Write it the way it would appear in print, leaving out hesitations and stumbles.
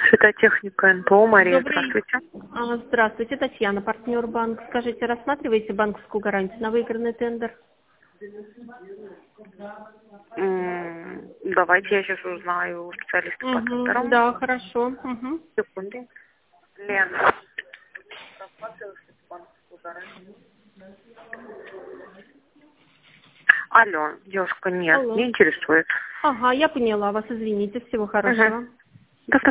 Светотехника НПО, Мария, Добрый. здравствуйте. Здравствуйте, Татьяна, партнер банк. Скажите, рассматриваете банковскую гарантию на выигранный тендер? Давайте я сейчас узнаю у специалиста по тендерам. Да, хорошо. Угу. Секунду. Лена, рассматриваете банковскую гарантию? Алло, девушка, нет, Алло. не интересует. Ага, я поняла вас, извините, всего хорошего.